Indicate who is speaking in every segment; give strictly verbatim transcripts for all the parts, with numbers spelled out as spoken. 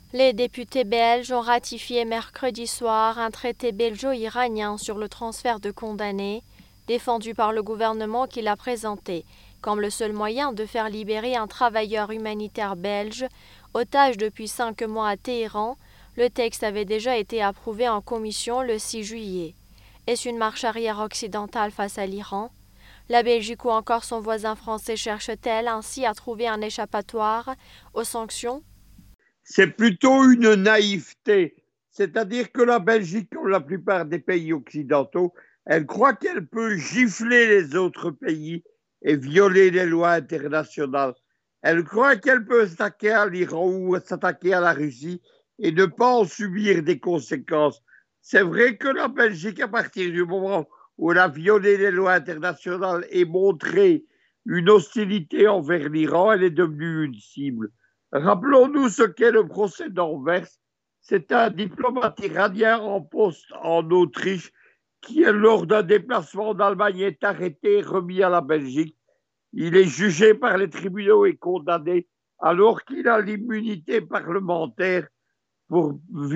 Speaker 1: Les députés belges ont ratifié mercredi soir un traité belgeo-iranien sur le transfert de condamnés, défendu par le gouvernement qui l'a présenté comme le seul moyen de faire libérer un travailleur humanitaire belge, otage depuis cinq mois à Téhéran. Le texte avait déjà été approuvé en commission le six juillet. Est-ce une marche arrière occidentale face à l'Iran? La Belgique ou encore son voisin français cherche-t-elle ainsi à trouver un échappatoire aux sanctions?
Speaker 2: C'est plutôt une naïveté. C'est-à-dire que la Belgique, comme la plupart des pays occidentaux, elle croit qu'elle peut gifler les autres pays et violer les lois internationales. Elle croit qu'elle peut s'attaquer à l'Iran ou s'attaquer à la Russie et ne pas en subir des conséquences. C'est vrai que la Belgique, à partir du moment où elle a violé les lois internationales et montré une hostilité envers l'Iran, elle est devenue une cible. Rappelons-nous ce qu'est le procès d'Anvers. C'est un diplomate iranien en poste en Autriche qui, lors d'un déplacement en Allemagne, est arrêté et remis à la Belgique. Il est jugé par les tribunaux et condamné alors qu'il a l'immunité parlementaire pour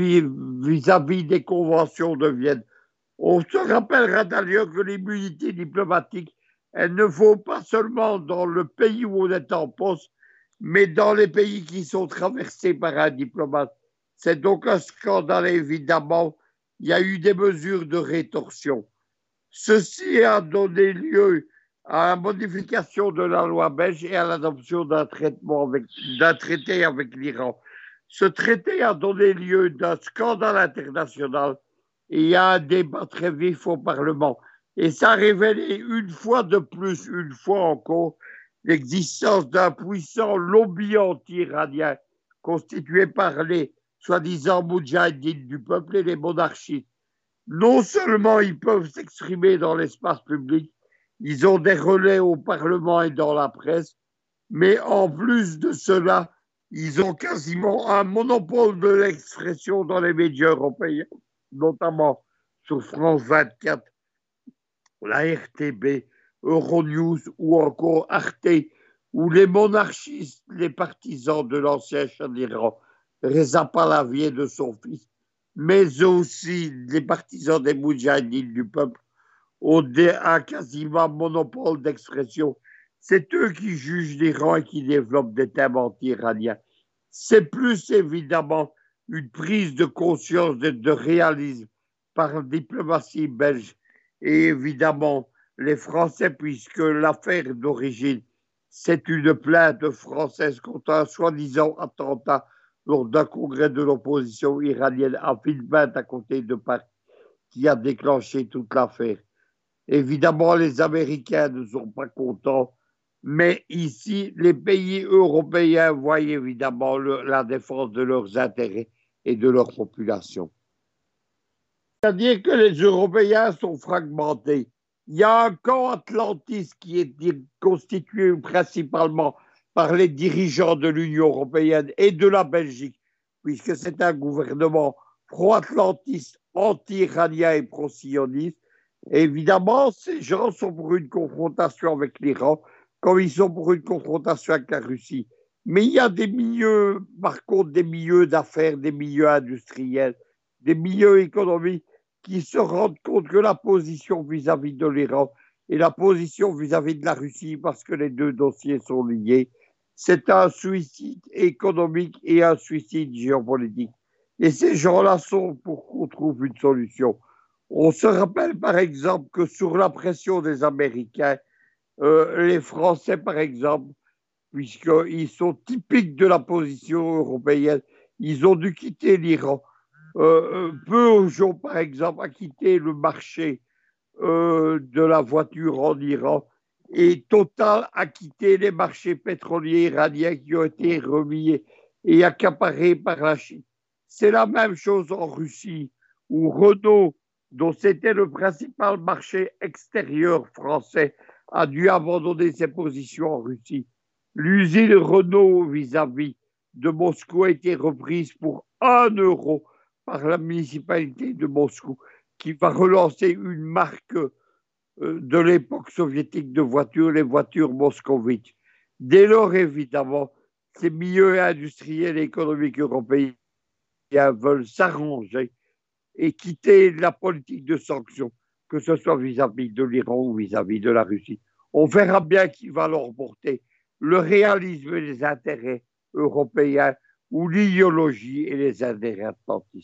Speaker 2: vis-à-vis des conventions de Vienne. On se rappellera d'ailleurs que l'immunité diplomatique, elle ne vaut pas seulement dans le pays où on est en poste, mais dans les pays qui sont traversés par un diplomate. C'est donc un scandale, évidemment. Il y a eu des mesures de rétorsion. Ceci a donné lieu à la modification de la loi belge et à l'adoption d'un d'un traité avec l'Iran. Ce traité a donné lieu d'un scandale international et il y a un débat très vif au Parlement. Et ça a révélé une fois de plus, une fois encore, l'existence d'un puissant lobby anti-iranien constitué par les soi-disant moudjahidines du peuple et les monarchistes. Non seulement ils peuvent s'exprimer dans l'espace public, ils ont des relais au Parlement et dans la presse, mais en plus de cela, ils ont quasiment un monopole de l'expression dans les médias européens, notamment sur France vingt-quatre, la R T B, Euronews ou encore Arte, où les monarchistes, les partisans de l'ancien Shah d'Iran, Reza Pahlavi et de son fils, mais aussi les partisans des moudjahidines du peuple, ont un quasiment monopole d'expression. C'est eux qui jugent l'Iran et qui développent des thèmes anti-iraniens. C'est plus évidemment une prise de conscience de, de réalisme par la diplomatie belge et évidemment les Français, puisque l'affaire d'origine, c'est une plainte française contre un soi-disant attentat lors d'un congrès de l'opposition iranienne à Villepinte, à côté de Paris, qui a déclenché toute l'affaire. Évidemment, les Américains ne sont pas contents, mais ici, les pays européens voient évidemment le, la défense de leurs intérêts et de leur population. C'est-à-dire que les Européens sont fragmentés. Il y a un camp atlantiste qui est constitué principalement par les dirigeants de l'Union européenne et de la Belgique, puisque c'est un gouvernement pro-atlantiste, anti-iranien et pro-sioniste. Évidemment, ces gens sont pour une confrontation avec l'Iran, comme ils sont pour une confrontation avec la Russie. Mais il y a des milieux, par contre, des milieux d'affaires, des milieux industriels, des milieux économiques qui se rendent compte que la position vis-à-vis de l'Iran et la position vis-à-vis de la Russie, parce que les deux dossiers sont liés, c'est un suicide économique et un suicide géopolitique. Et ces gens-là sont pour qu'on trouve une solution. On se rappelle par exemple que sous la pression des Américains, euh, les Français par exemple, puisqu'ils sont typiques de la position européenne, ils ont dû quitter l'Iran. Euh, Peugeot, par exemple, a quitté le marché euh, de la voiture en Iran et Total a quitté les marchés pétroliers iraniens qui ont été remis et accaparés par la Chine. C'est la même chose en Russie, où Renault, dont c'était le principal marché extérieur français, a dû abandonner ses positions en Russie. L'usine Renault vis-à-vis de Moscou a été reprise pour un euro par la municipalité de Moscou, qui va relancer une marque de l'époque soviétique de voitures, les voitures moscovites. Dès lors, évidemment, ces milieux industriels et économiques européens veulent s'arranger et quitter la politique de sanctions, que ce soit vis-à-vis de l'Iran ou vis-à-vis de la Russie. On verra bien qui va leur porter le réalisme et les intérêts européens ou l'idéologie et les intérêts atlantistes.